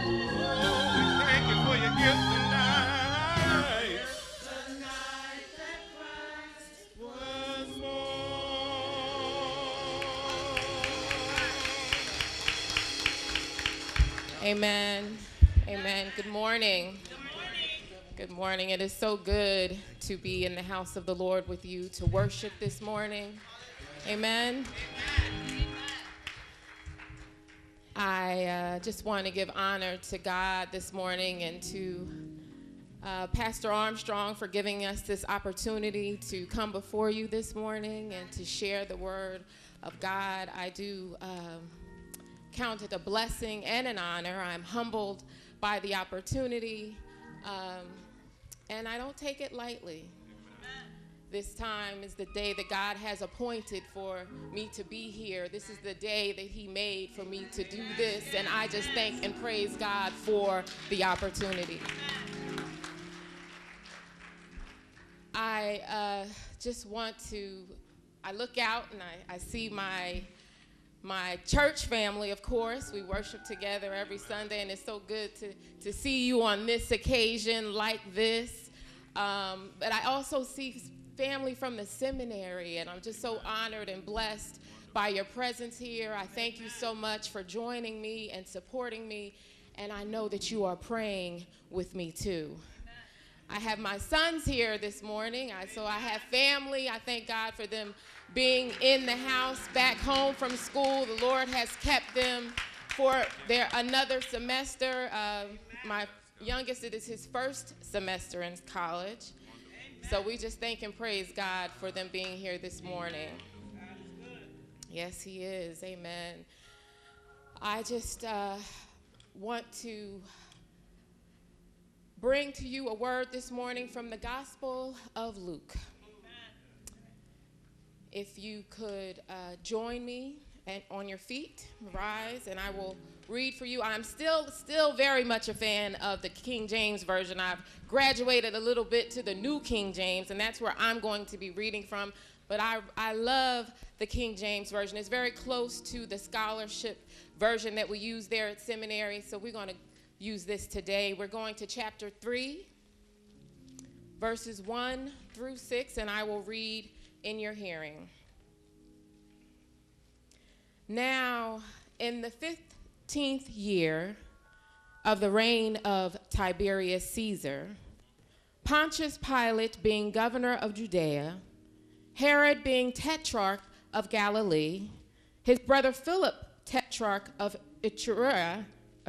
We thank you for your gift tonight. Was born. Amen. Amen. Good morning. Good morning. It is so good to be in the house of the Lord with you to worship this morning. Amen. I just want to give honor to God this morning and to Pastor Armstrong for giving us this opportunity to come before you this morning and to share the word of God. I do count it a blessing and an honor. I'm humbled by the opportunity, and I don't take it lightly. This time is the day that God has appointed for me to be here. This is the day that he made for me to do this, and I just thank and praise God for the opportunity. I just want to, I look out and I see my church family, of course. We worship together every Sunday, and it's so good to see you on this occasion like this. But I also see family from the seminary, and I'm just so honored and blessed by your presence here. I thank you so much for joining me and supporting me, and I know that you are praying with me too. I have my sons here this morning, so I have family. I thank God for them being in the house, back home from school. The Lord has kept them for another semester. My youngest, it is his first semester in college. So we just thank and praise God for them being here this morning. Yes, he is. Amen. I just want to bring to you a word this morning from the Gospel of Luke. If you could join me on your feet, rise, and I will read for you. I'm still very much a fan of the King James Version. I've graduated a little bit to the New King James, and that's where I'm going to be reading from. But I love the King James Version. It's very close to the scholarship version that we use there at seminary, so we're going to use this today. We're going to chapter 3, verses 1 through 6, and I will read in your hearing. Now, in the 15th year of the reign of Tiberius Caesar, Pontius Pilate being governor of Judea, Herod being tetrarch of Galilee, his brother Philip tetrarch of Iturea,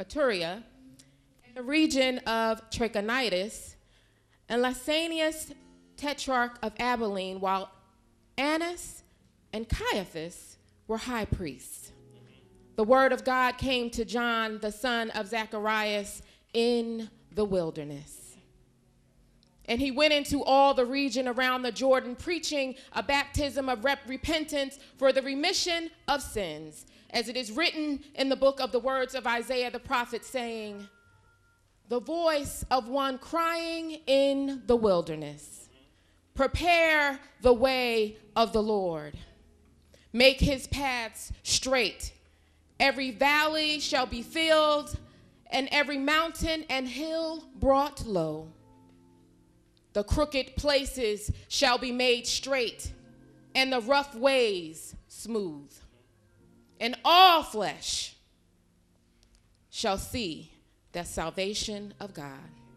the region of Trachonitis, and Lysanias tetrarch of Abilene, while Annas and Caiaphas were high priests. The word of God came to John, the son of Zacharias, in the wilderness. And he went into all the region around the Jordan, preaching a baptism of repentance for the remission of sins, as it is written in the book of the words of Isaiah the prophet, saying, "The voice of one crying in the wilderness, prepare the way of the Lord. Make his paths straight. Every valley shall be filled, and every mountain and hill brought low. The crooked places shall be made straight, and the rough ways smooth. And all flesh shall see the salvation of God."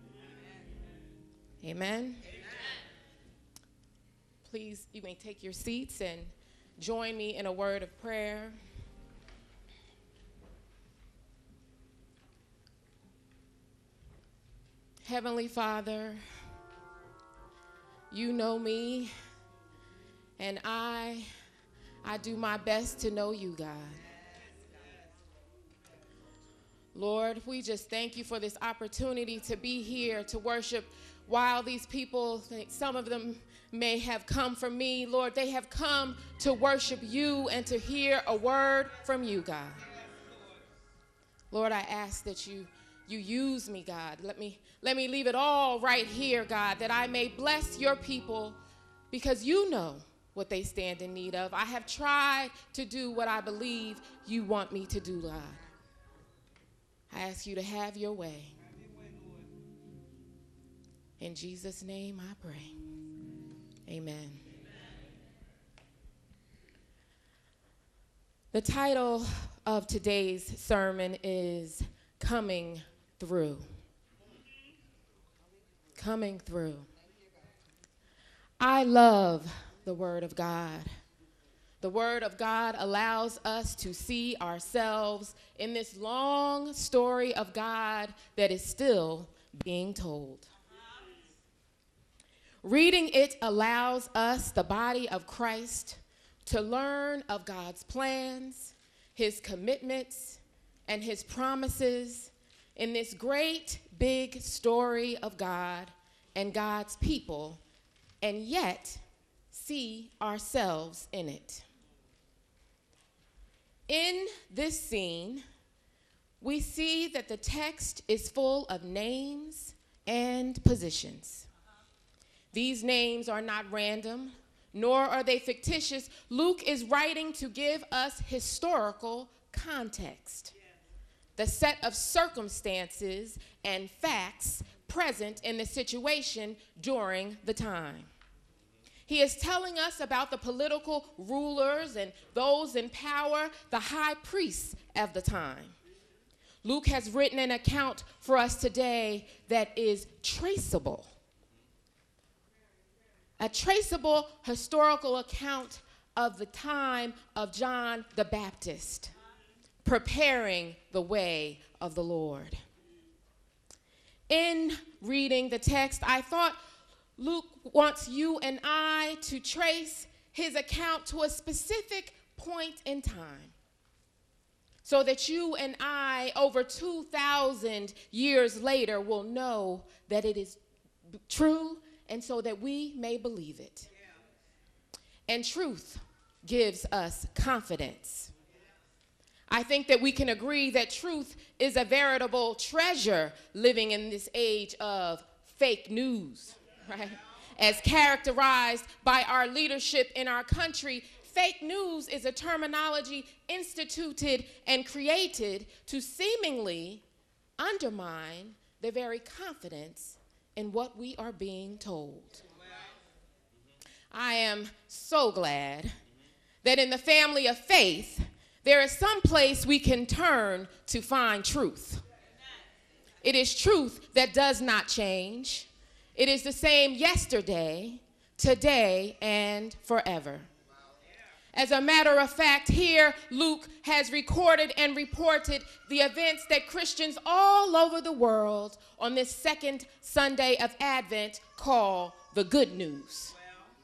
Amen. Please, you may take your seats and join me in a word of prayer. Heavenly Father, you know me, and I do my best to know you, God. Lord, we just thank you for this opportunity to be here to worship. While these people, some of them may have come from me, Lord, they have come to worship you and to hear a word from you, God. Lord, I ask that you use me, God. Let me leave it all right here, God, that I may bless your people, because you know what they stand in need of. I have tried to do what I believe you want me to do, God. I ask you to have your way. In Jesus' name I pray. Amen. The title of today's sermon is Coming Through. Coming through. I love the Word of God. The Word of God allows us to see ourselves in this long story of God that is still being told. Reading it allows us, the body of Christ, to learn of God's plans, his commitments, and his promises in this great big story of God and God's people, and yet see ourselves in it. In this scene, we see that the text is full of names and positions. These names are not random, nor are they fictitious. Luke is writing to give us historical context, the set of circumstances and facts present in the situation during the time. He is telling us about the political rulers and those in power, the high priests of the time. Luke has written an account for us today that is traceable. A traceable historical account of the time of John the Baptist, preparing the way of the Lord. In reading the text, I thought Luke wants you and I to trace his account to a specific point in time, so that you and I, over 2,000 years later, will know that it is true, and so that we may believe it. And truth gives us confidence. I think that we can agree that truth is a veritable treasure living in this age of fake news. Right? As characterized by our leadership in our country, fake news is a terminology instituted and created to seemingly undermine the very confidence in what we are being told. I am so glad that in the family of faith, there is some place we can turn to find truth. It is truth that does not change. It is the same yesterday, today, and forever. As a matter of fact, here Luke has recorded and reported the events that Christians all over the world on this second Sunday of Advent call the good news.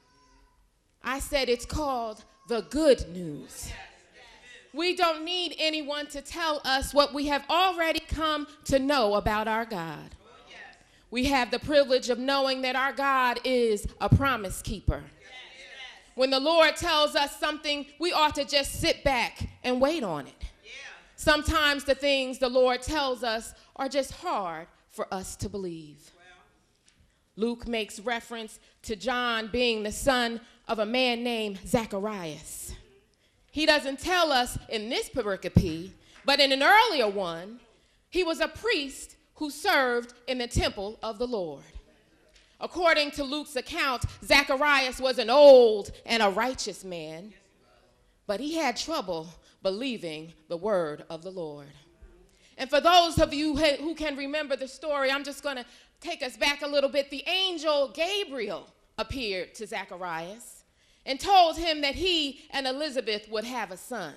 I said it's called the good news. We don't need anyone to tell us what we have already come to know about our God. We have the privilege of knowing that our God is a promise keeper. When the Lord tells us something, we ought to just sit back and wait on it. Sometimes the things the Lord tells us are just hard for us to believe. Luke makes reference to John being the son of a man named Zacharias. He doesn't tell us in this pericope, but in an earlier one, he was a priest who served in the temple of the Lord. According to Luke's account, Zacharias was an old and a righteous man, but he had trouble believing the word of the Lord. And for those of you who can remember the story, I'm just going to take us back a little bit. The angel Gabriel appeared to Zacharias and told him that he and Elizabeth would have a son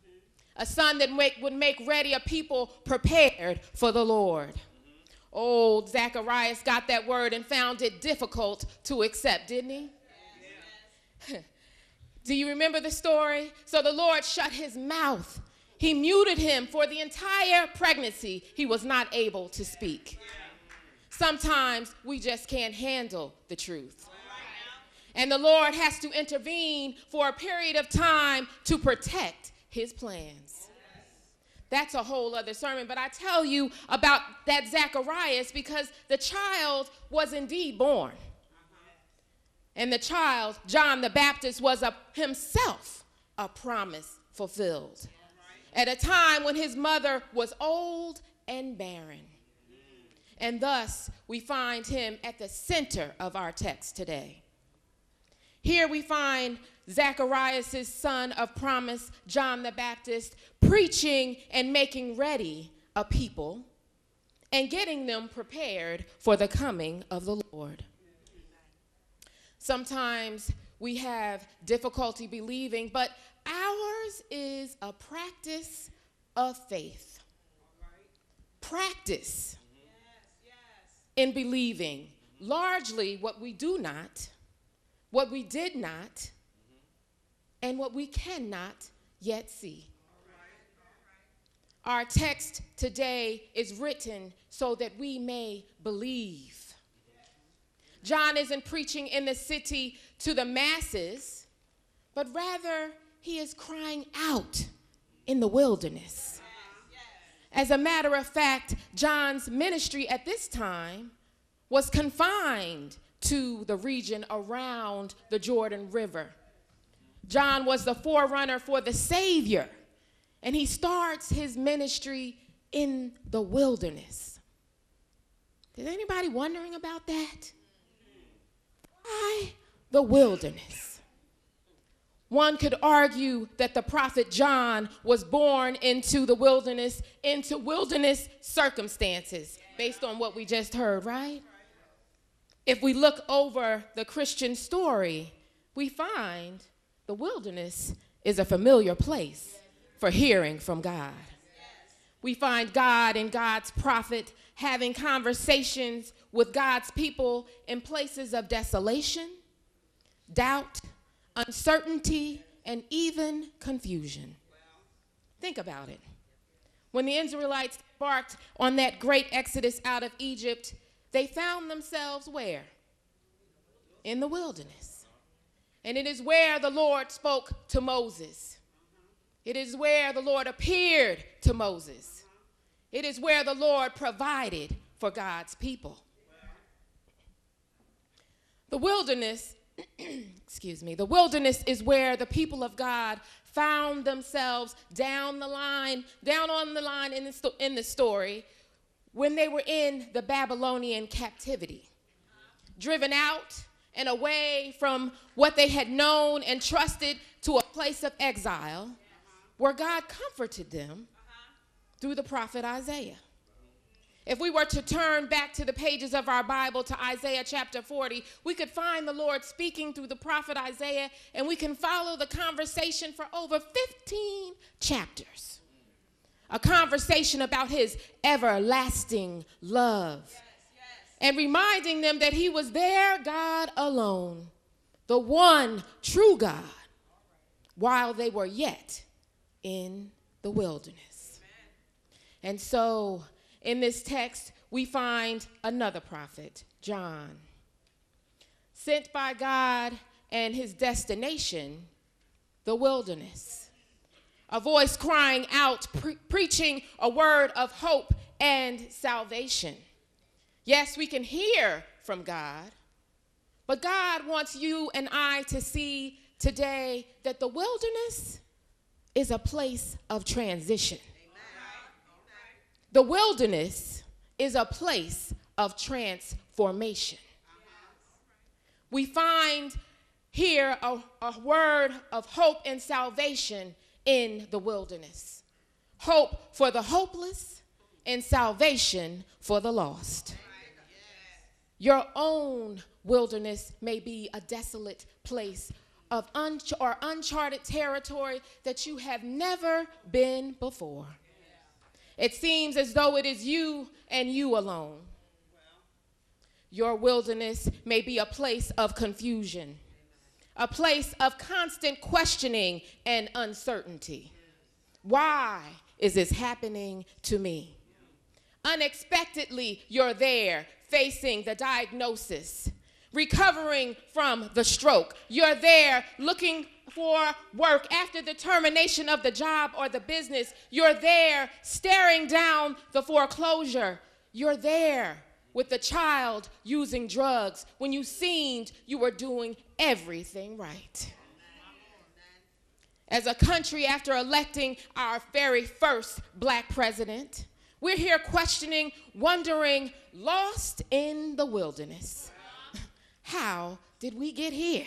that would make ready a people prepared for the Lord. Old Zacharias got that word and found it difficult to accept, didn't he? Yes. Do you remember the story? So the Lord shut his mouth. He muted him for the entire pregnancy. He was not able to speak. Sometimes we just can't handle the truth. And the Lord has to intervene for a period of time to protect his plans. That's a whole other sermon, but I tell you about that Zacharias because the child was indeed born. And the child, John the Baptist, was himself a promise fulfilled. At a time when his mother was old and barren. And thus, we find him at the center of our text today. Here we find Zacharias' son of promise, John the Baptist, preaching and making ready a people and getting them prepared for the coming of the Lord. Sometimes we have difficulty believing, but ours is a practice of faith. Practice in believing largely what we do not, what we did not, and what we cannot yet see. Our text today is written so that we may believe. John isn't preaching in the city to the masses, but rather he is crying out in the wilderness. As a matter of fact, John's ministry at this time was confined to the region around the Jordan River. John was the forerunner for the Savior, and he starts his ministry in the wilderness. Is anybody wondering about that? Why the wilderness? One could argue that the prophet John was born into the wilderness, into wilderness circumstances, based on what we just heard, right? If we look over the Christian story, we find the wilderness is a familiar place for hearing from God. We find God and God's prophet having conversations with God's people in places of desolation, doubt, uncertainty, and even confusion. Think about it. When the Israelites embarked on that great exodus out of Egypt, they found themselves where? In the wilderness. And it is where the Lord spoke to Moses. It is where the Lord appeared to Moses. It is where the Lord provided for God's people. The wilderness, the wilderness is where the people of God found themselves down on the line in the story when they were in the Babylonian captivity, driven out and away from what they had known and trusted to a place of exile, where God comforted them through the prophet Isaiah. If we were to turn back to the pages of our Bible to Isaiah chapter 40, we could find the Lord speaking through the prophet Isaiah, and we can follow the conversation for over 15 chapters. A conversation about his everlasting love. And reminding them that he was their God alone, the one true God, while they were yet in the wilderness. And so in this text, we find another prophet, John, sent by God, and his destination, the wilderness. A voice crying out, preaching a word of hope and salvation. Yes, we can hear from God, but God wants you and I to see today that the wilderness is a place of transition. The wilderness is a place of transformation. We find here a word of hope and salvation in the wilderness. Hope for the hopeless and salvation for the lost. Your own wilderness may be a desolate place of uncharted territory that you have never been before. It seems as though it is you and you alone. Your wilderness may be a place of confusion, a place of constant questioning and uncertainty. Why is this happening to me? Unexpectedly, you're there facing the diagnosis, recovering from the stroke. You're there looking for work after the termination of the job or the business. You're there staring down the foreclosure. You're there with the child using drugs when you seemed you were doing everything right. As a country, after electing our very first black president, We're here questioning, wondering, lost in the wilderness. How did we get here?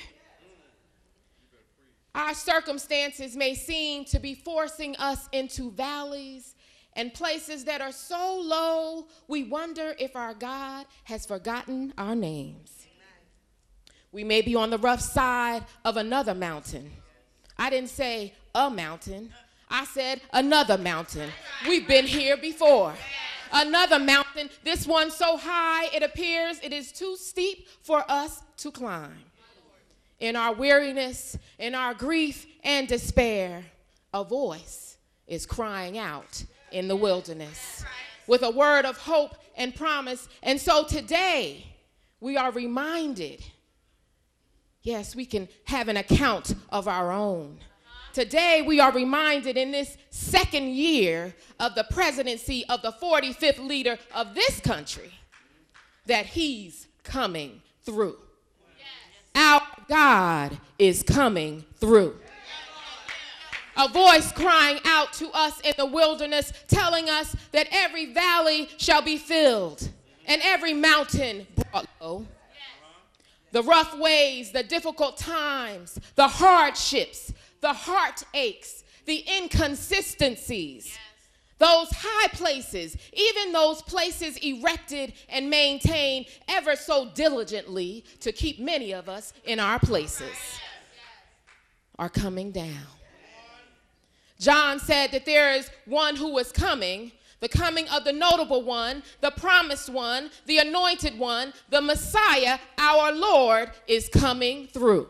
Our circumstances may seem to be forcing us into valleys and places that are so low, we wonder if our God has forgotten our names. We may be on the rough side of another mountain. I didn't say a mountain. I said another mountain. We've been here before. Another mountain, this one so high it appears it is too steep for us to climb. In our weariness, in our grief and despair, a voice is crying out in the wilderness with a word of hope and promise. And so today we are reminded, yes, we can have an account of our own. Today we are reminded in this second year of the presidency of the 45th leader of this country that he's coming through. Our God is coming through. A voice crying out to us in the wilderness, telling us that every valley shall be filled and every mountain brought low. The rough ways, the difficult times, the hardships, the heartaches, the inconsistencies, those high places, even those places erected and maintained ever so diligently to keep many of us in our places, are coming down. John said that there is one who is coming, the coming of the notable one, the promised one, the anointed one, the Messiah, our Lord, is coming through.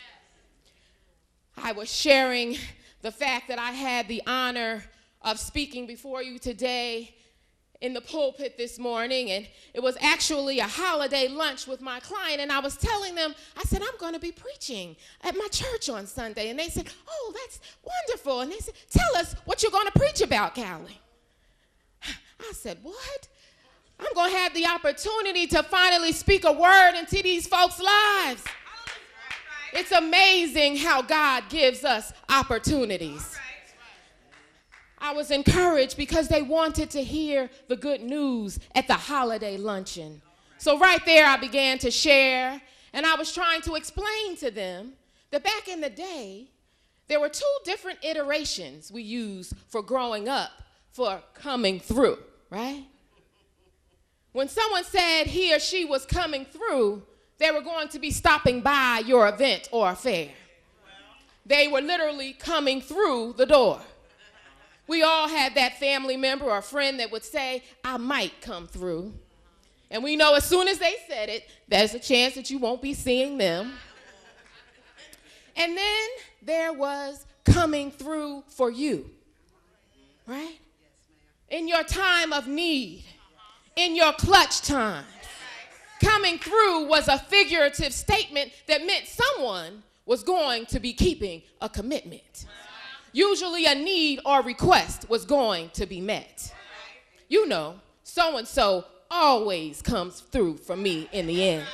I was sharing the fact that I had the honor of speaking before you today in the pulpit this morning, and it was actually a holiday lunch with my client, and I was telling them, I said, I'm going to be preaching at my church on Sunday, and they said, oh, that's wonderful, and they said, tell us what you're going to preach about, Callie. I said, what? I'm going to have the opportunity to finally speak a word into these folks' lives. It's amazing how God gives us opportunities. I was encouraged because they wanted to hear the good news at the holiday luncheon. So right there I began to share, and I was trying to explain to them that back in the day, there were two different iterations we used for growing up, for coming through, right? When someone said he or she was coming through, they were going to be stopping by your event or affair. They were literally coming through the door. We all had that family member or friend that would say, I might come through. And we know as soon as they said it, there's a chance that you won't be seeing them. And then there was coming through for you, right? In your time of need, in your clutch time. Coming through was a figurative statement that meant someone was going to be keeping a commitment. Usually a need or request was going to be met. You know, so-and-so always comes through for me in the end.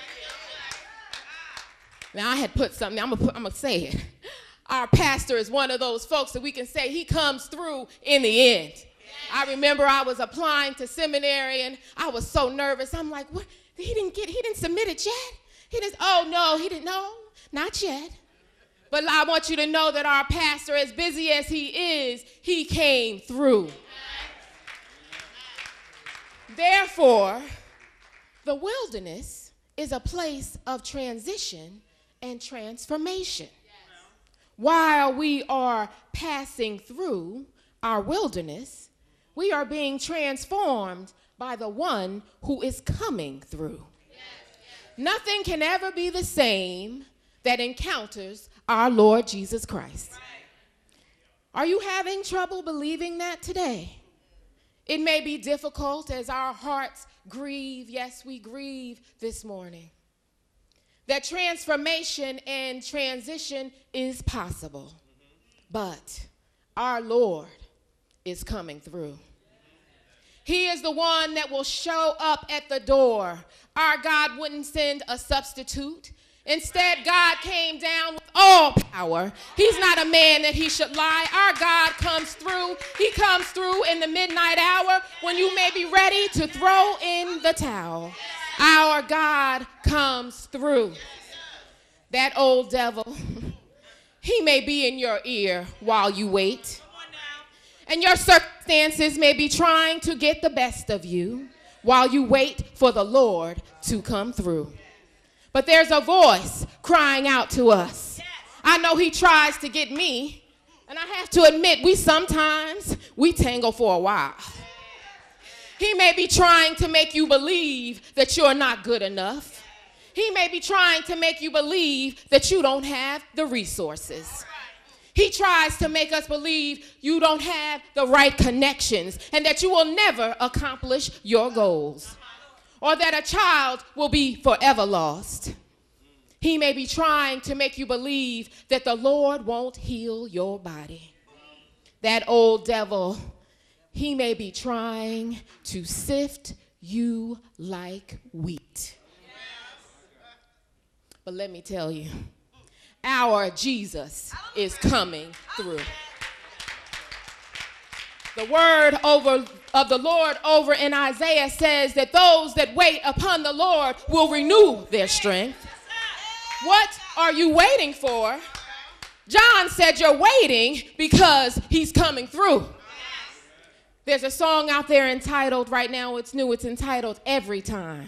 Now I had put something, I'm gonna say it. Our pastor is one of those folks that we can say he comes through in the end. I remember I was applying to seminary and I was so nervous. I'm like, what? He didn't submit it yet? Oh no, he didn't, no, not yet. But I want you to know that our pastor, as busy as he is, he came through. Therefore, the wilderness is a place of transition and transformation. While we are passing through our wilderness, we are being transformed by the one who is coming through. Nothing can ever be the same that encounters our Lord Jesus Christ. Are you having trouble believing that today? It may be difficult as our hearts grieve. Yes, we grieve this morning. That transformation and transition is possible. But our Lord is coming through. He is the one that will show up at the door. Our God wouldn't send a substitute. Instead, God came down with all power. He's not a man that he should lie. Our God comes through. He comes through in the midnight hour when you may be ready to throw in the towel, our God comes through. That old devil, he may be in your ear while you wait. And your circumstances may be trying to get the best of you while you wait for the Lord to come through. But there's a voice crying out to us. I know he tries to get me, and I have to admit, we tangle for a while. He may be trying to make you believe that you're not good enough. He may be trying to make you believe that you don't have the resources. He tries to make us believe you don't have the right connections and that you will never accomplish your goals, or that a child will be forever lost. He may be trying to make you believe that the Lord won't heal your body. That old devil, he may be trying to sift you like wheat. But let me tell you, our Jesus is coming through. The word of the Lord over in Isaiah says that those that wait upon the Lord will renew their strength. What are you waiting for? John said you're waiting because he's coming through. There's a song out there entitled, right now it's new, it's entitled Every Time.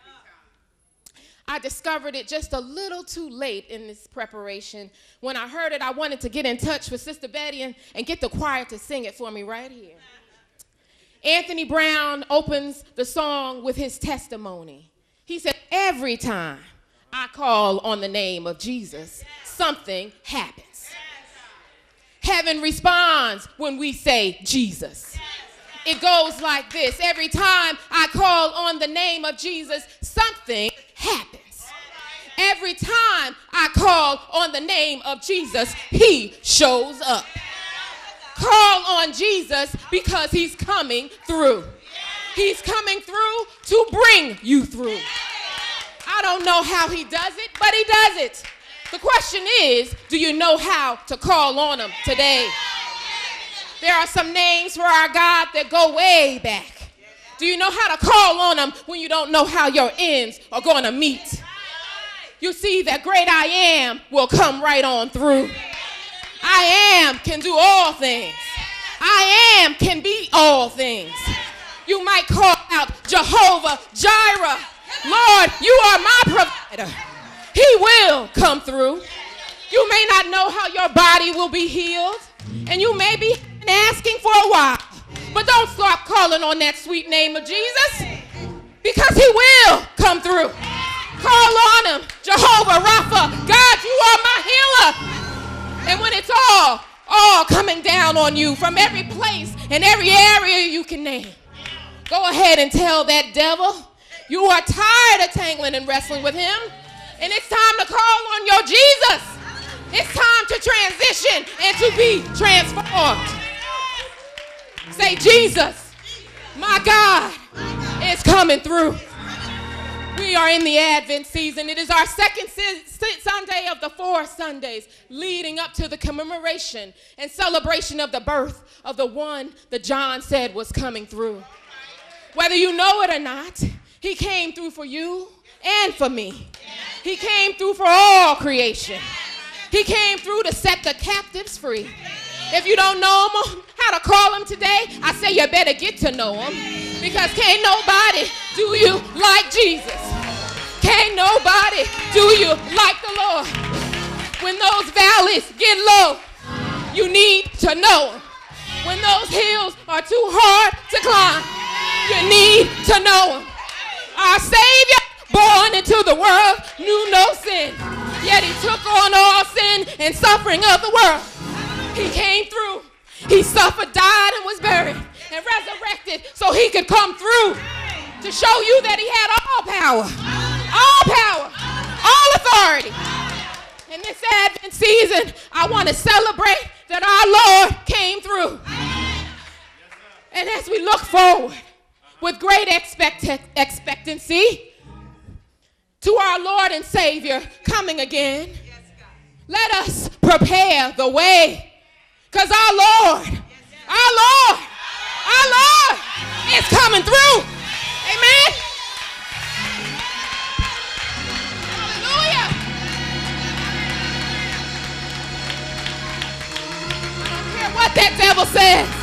I discovered it just a little too late in this preparation. When I heard it, I wanted to get in touch with Sister Betty and get the choir to sing it for me right here. Anthony Brown opens the song with his testimony. He said, every time I call on the name of Jesus, something happens. Heaven responds when we say Jesus. It goes like this. Every time I call on the name of Jesus, something happens. Every time I call on the name of Jesus, he shows up. Call on Jesus because he's coming through. He's coming through to bring you through. I don't know how he does it, but he does it. The question is, do you know how to call on him today? There are some names for our God that go way back. Do you know how to call on him when you don't know how your ends are going to meet? You see that great I am will come right on through. I am can do all things. I am can be all things. You might call out Jehovah Jireh. Lord, you are my provider. He will come through. You may not know how your body will be healed, and you may be asking for a while, but don't stop calling on that sweet name of Jesus, because he will come through. Call on him, Jehovah Rapha. God, you are my healer. And when it's all coming down on you from every place and every area you can name, go ahead and tell that devil you are tired of tangling and wrestling with him, and it's time to call on your Jesus. It's time to transition and to be transformed. Say, Jesus, my God is coming through. We are in the Advent season. It is our second Sunday of the 4 Sundays leading up to the commemoration and celebration of the birth of the one that John said was coming through. Whether you know it or not, he came through for you and for me. He came through for all creation. He came through to set the captives free. If you don't know him, how to call him today, I say you better get to know him, because can't nobody do you like Jesus. Can't nobody do you like the Lord. When those valleys get low, you need to know him. When those hills are too hard to climb, you need to know him. Our Savior, born into the world, knew no sin, yet he took on all sin and suffering of the world. He came through. He suffered, died, and was buried, and resurrected so he could come through to show you that he had all power, all authority. In this Advent season, I want to celebrate that our Lord came through. And as we look forward with great expectancy to our Lord and Savior coming again, let us prepare the way, because our Lord is Bible says.